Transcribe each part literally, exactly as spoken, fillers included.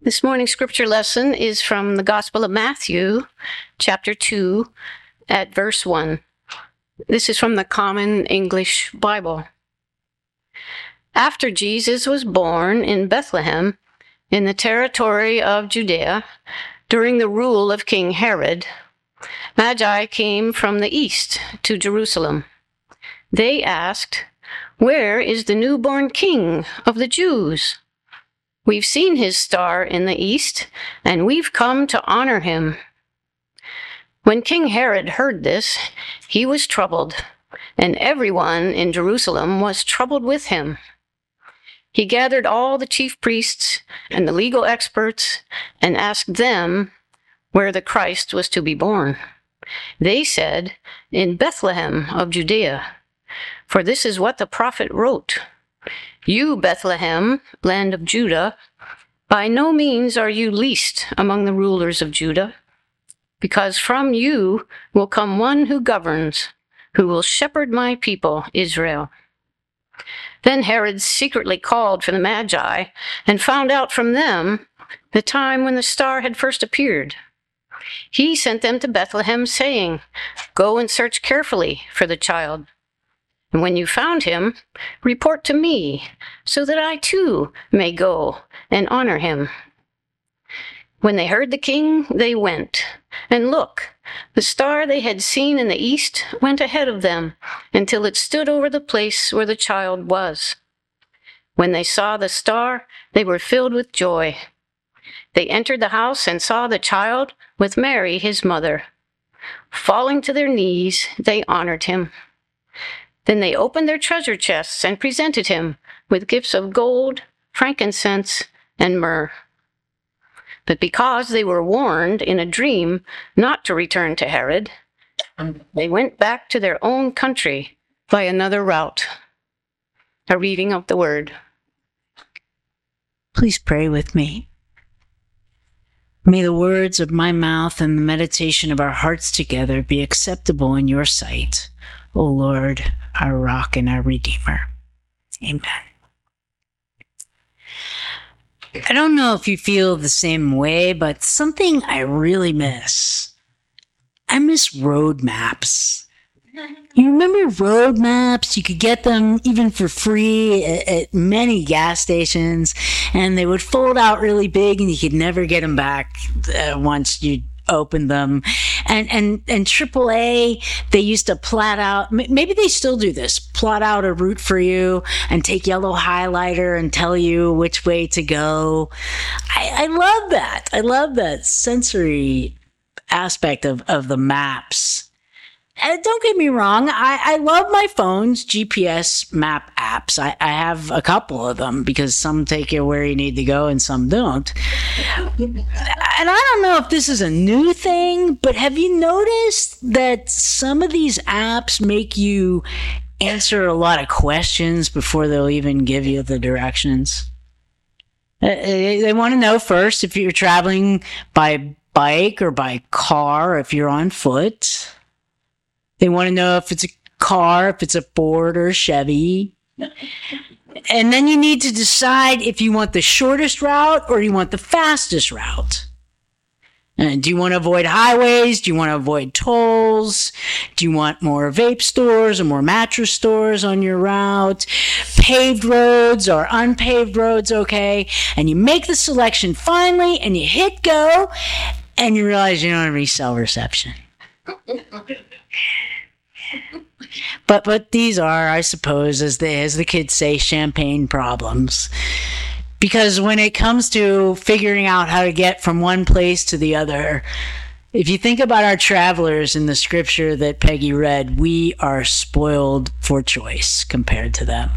This morning's scripture lesson is from the Gospel of Matthew, chapter two, at verse one. This is from the Common English Bible. After Jesus was born in Bethlehem, in the territory of Judea, during the rule of King Herod, Magi came from the east to Jerusalem. They asked, "Where is the newborn King of the Jews? We've seen his star in the east, and we've come to honor him." When King Herod heard this, he was troubled, and everyone in Jerusalem was troubled with him. He gathered all the chief priests and the legal experts and asked them where the Christ was to be born. They said, "In Bethlehem of Judea, for this is what the prophet wrote. You, Bethlehem, land of Judah, by no means are you least among the rulers of Judah, because from you will come one who governs, who will shepherd my people, Israel." Then Herod secretly called for the Magi and found out from them the time when the star had first appeared. He sent them to Bethlehem, saying, "Go and search carefully for the child. And when you found him, report to me, so that I too may go and honor him." When they heard the king, they went. And look, the star they had seen in the east went ahead of them until it stood over the place where the child was. When they saw the star, they were filled with joy. They entered the house and saw the child with Mary, his mother. Falling to their knees, they honored him. Then they opened their treasure chests and presented him with gifts of gold, frankincense, and myrrh. But because they were warned in a dream not to return to Herod, they went back to their own country by another route. A reading of the word. Please pray with me. May the words of my mouth and the meditation of our hearts together be acceptable in your sight, O Lord, our rock and our redeemer. Amen. I don't know if you feel the same way, but something I really miss. I miss road maps. You remember road maps? You could get them even for free at, at many gas stations, and they would fold out really big, and you could never get them back uh, once you opened them. And and and triple A, they used to plot out, maybe they still do this, plot out a route for you and take yellow highlighter and tell you which way to go. I, I love that. I love that sensory aspect of, of the maps. And don't get me wrong, I, I love my phone's G P S map apps. I, I have a couple of them because some take you where you need to go and some don't. And I don't know if this is a new thing, but have you noticed that some of these apps make you answer a lot of questions before they'll even give you the directions? They want to know first if you're traveling by bike or by car, if you're on foot. They want to know if it's a car, if it's a Ford or a Chevy. And then you need to decide if you want the shortest route or you want the fastest route. And do you want to avoid highways? Do you want to avoid tolls? Do you want more vape stores or more mattress stores on your route? Paved roads or unpaved roads, okay? And you make the selection finally and you hit go and you realize you don't have any cell reception. But but these are, I suppose, as the as the kids say, champagne problems. Because when it comes to figuring out how to get from one place to the other, if you think about our travelers in the scripture that Peggy read, we are spoiled for choice compared to them.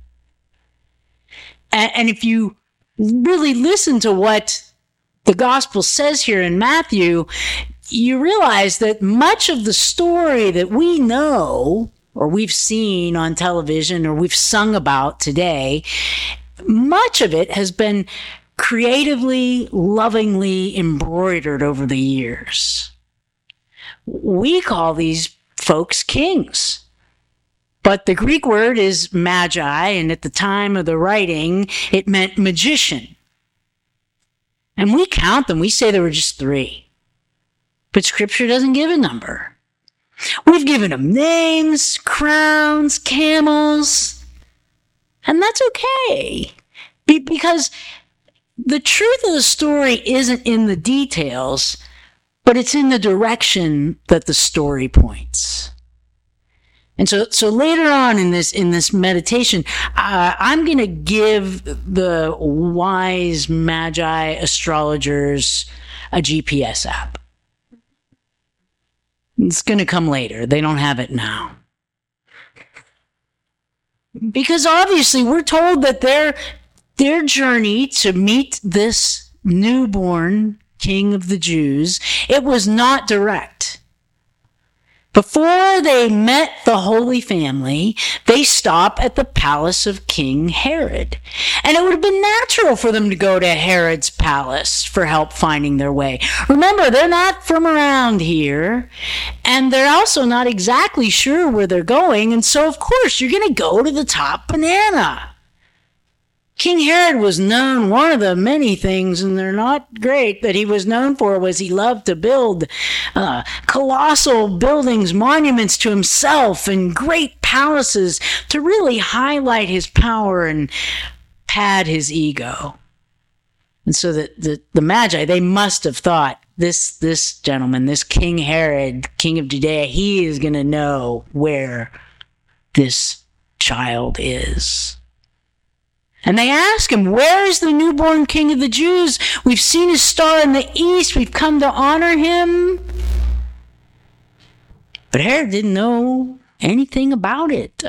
And, and if you really listen to what the gospel says here in Matthew, you realize that much of the story that we know or we've seen on television or we've sung about today, much of it has been creatively, lovingly embroidered over the years. We call these folks kings. But the Greek word is magi, and at the time of the writing, it meant magician. And we count them. We say there were just three. But Scripture doesn't give a number. We've given them names, crowns, camels. And that's okay. Be- because the truth of the story isn't in the details, but it's in the direction that the story points. And so, so later on in this in this meditation, uh, I'm going to give the wise magi astrologers a G P S app. It's going to come later. They don't have it now. Because obviously we're told that their, their journey to meet this newborn King of the Jews, it was not direct. Before they met the Holy Family, they stop at the palace of King Herod. And it would have been natural for them to go to Herod's palace for help finding their way. Remember, they're not from around here, and they're also not exactly sure where they're going, and so of course you're going to go to the top banana. King Herod was known, one of the many things, and they're not great, that he was known for was he loved to build uh, colossal buildings, monuments to himself, and great palaces to really highlight his power and pad his ego. And so the, the, the Magi, they must have thought, this, this gentleman, this King Herod, king of Judea, he is going to know where this child is. And they ask him, where is the newborn King of the Jews? We've seen his star in the east. We've come to honor him. But Herod didn't know anything about it. Uh,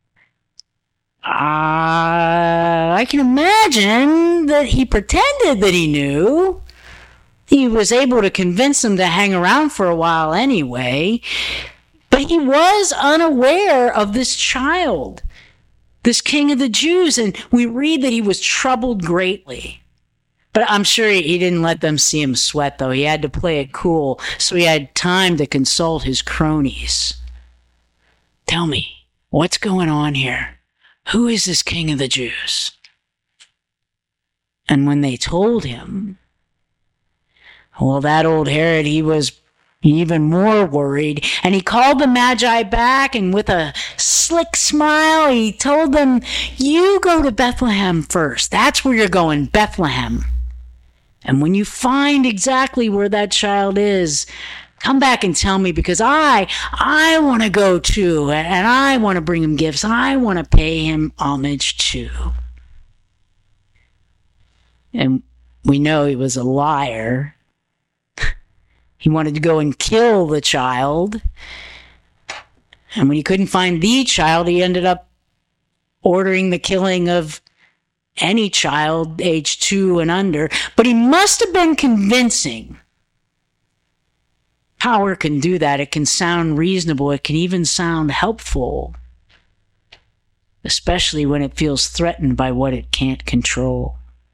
I can imagine that he pretended that he knew. He was able to convince them to hang around for a while anyway. But he was unaware of this child, this King of the Jews, and we read that he was troubled greatly. But I'm sure he didn't let them see him sweat, though. He had to play it cool, so he had time to consult his cronies. Tell me, what's going on here? Who is this King of the Jews? And when they told him, well, that old Herod, he was even more worried, and he called the Magi back, and with a slick smile, he told them, you go to Bethlehem first. That's where you're going, Bethlehem. And when you find exactly where that child is, come back and tell me, because I, I want to go too, and I want to bring him gifts, and I want to pay him homage too. And we know he was a liar. He wanted to go and kill the child. And when he couldn't find the child, he ended up ordering the killing of any child age two and under. But he must have been convincing. Power can do that. It can sound reasonable. It can even sound helpful, especially when it feels threatened by what it can't control.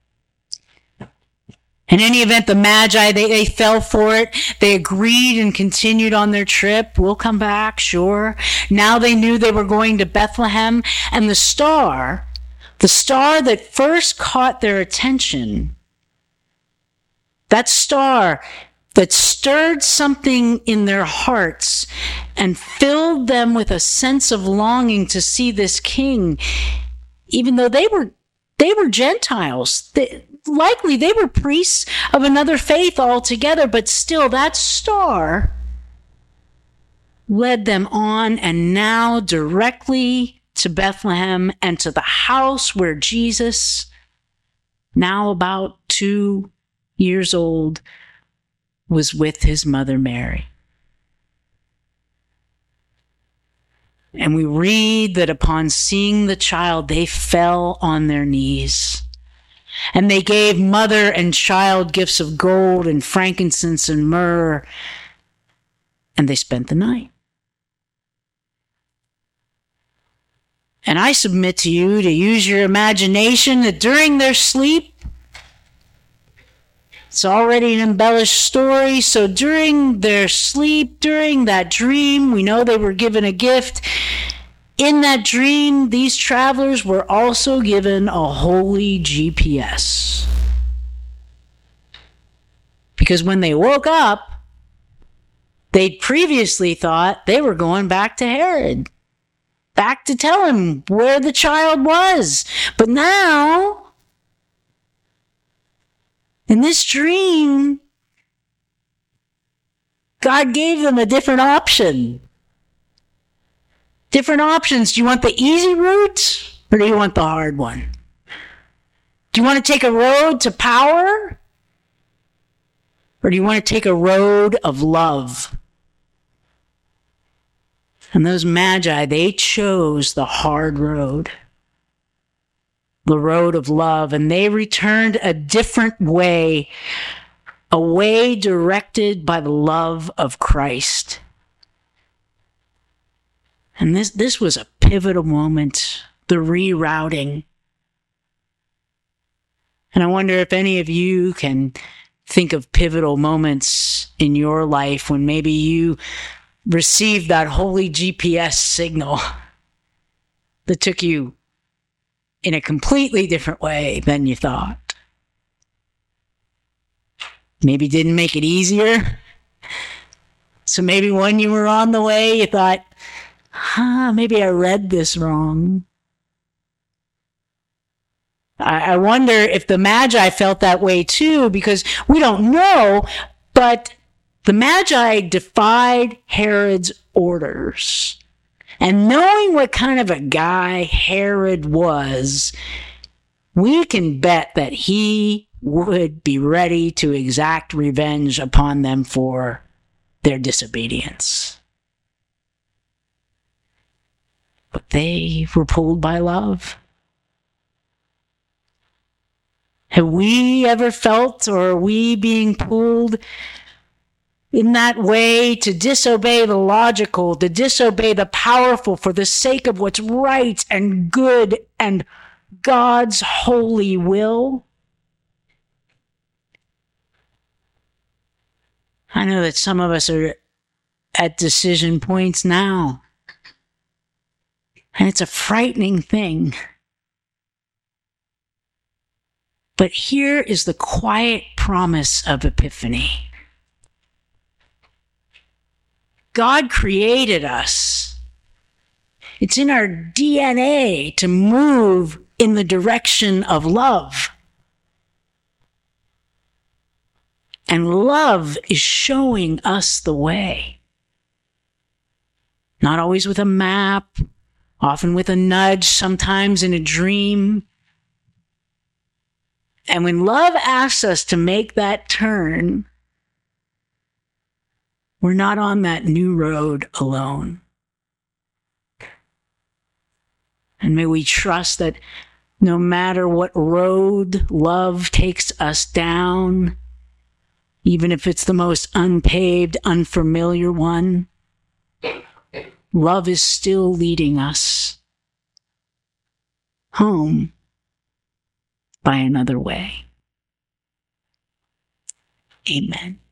In any event, the Magi, they, they fell for it. They agreed and continued on their trip. We'll come back, sure. Now they knew they were going to Bethlehem. And the star, the star that first caught their attention, that star that stirred something in their hearts and filled them with a sense of longing to see this king, even though they were, they were Gentiles. They, Likely they were priests of another faith altogether, but still that star led them on and now directly to Bethlehem and to the house where Jesus, now about two years old, was with his mother Mary. And we read that upon seeing the child, they fell on their knees. And they gave mother and child gifts of gold and frankincense and myrrh. And they spent the night. And I submit to you to use your imagination that during their sleep, it's already an embellished story, so during their sleep, during that dream, we know they were given a gift. In that dream, these travelers were also given a holy G P S. Because when they woke up, they'd previously thought they were going back to Herod, back to tell him where the child was. But now, in this dream, God gave them a different option. Different options. Do you want the easy route or do you want the hard one? Do you want to take a road to power or do you want to take a road of love? And those magi, they chose the hard road, the road of love, and they returned a different way, a way directed by the love of Christ. And this, this was a pivotal moment, the rerouting. And I wonder if any of you can think of pivotal moments in your life when maybe you received that holy G P S signal that took you in a completely different way than you thought. Maybe didn't make it easier. So maybe when you were on the way, you thought, huh, maybe I read this wrong. I, I wonder if the Magi felt that way too, because we don't know, but the Magi defied Herod's orders. And knowing what kind of a guy Herod was, we can bet that he would be ready to exact revenge upon them for their disobedience. But they were pulled by love. Have we ever felt, or are we being pulled in that way to disobey the logical, to disobey the powerful for the sake of what's right and good and God's holy will? I know that some of us are at decision points now, and it's a frightening thing. But here is the quiet promise of Epiphany. God created us. It's in our D N A to move in the direction of love. And love is showing us the way. Not always with a map, often with a nudge, sometimes in a dream. And when love asks us to make that turn, we're not on that new road alone. And may we trust that no matter what road love takes us down, even if it's the most unpaved, unfamiliar one, love is still leading us home by another way. Amen.